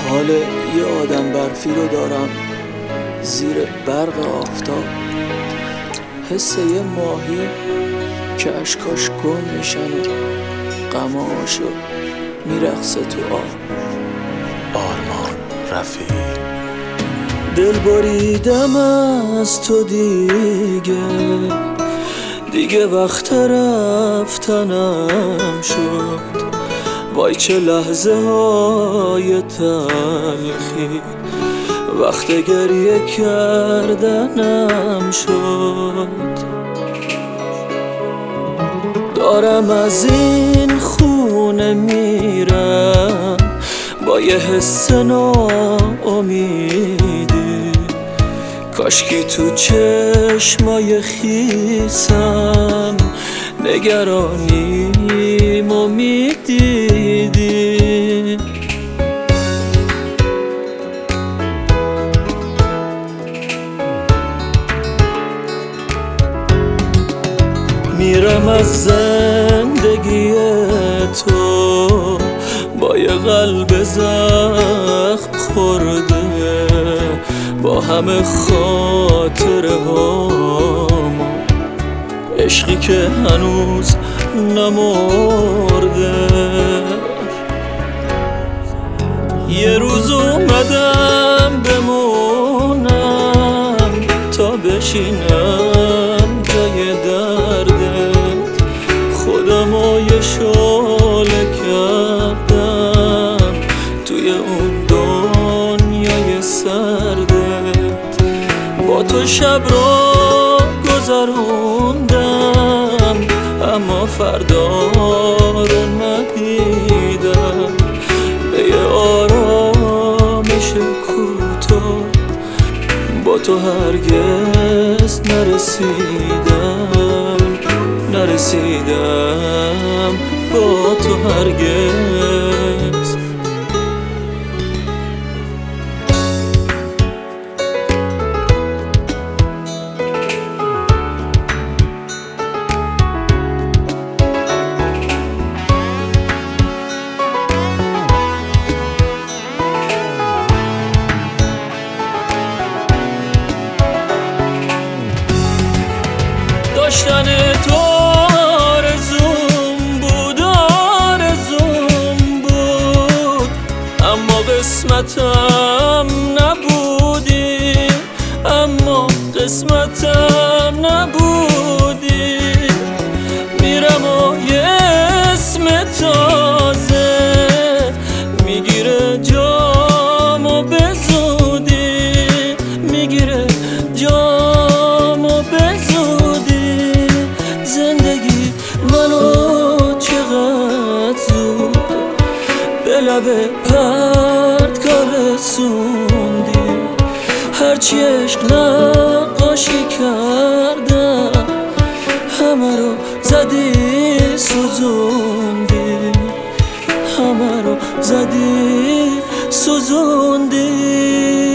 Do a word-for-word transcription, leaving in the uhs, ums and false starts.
حال یه آدم برفی رو دارم زیر برق آفتاب، حس یه ماهی که اشکاش گم میشن و غماشو میرقصه تو آب. آرمان رفیعی. دل بریدم از تو دیگه، دیگه وقت رفتنم شد. وای چه لحظه های تلخی وقت گریه کردنم شد. دارم از این خونه میرم با یه حس ناامیدی، کاشکی تو چشمای خیسم نگرانیمو میدیدی. میرم از زندگی تو با یه قلب زخم خورده، با همه خاطره هام، عشقی که هنوز نمرده. یه روز اومدم بمونم تا بشینم جای دردت، خودم و یه شعله کردم توی اون دنیای سردت. با تو شب رو گذروندم اما فردا رو ندیدم، به یه آرامش کوتاه با تو هرگز نرسیدم نرسیدم با تو هرگز. داشتن تو آرزوم بود آرزوم بود، اما قسمتم نبودی اما قسمتم نبودی. میرم و یه اسم تازه میگیره جامو به زودی، میگیره جامو به زودی. زندگی منو چقدر زود به لب پرتگاه رسوندی، هرچی عشق نقاشی کردم همه رو زدی سوزوندی، همه رو زدی سوزوندی.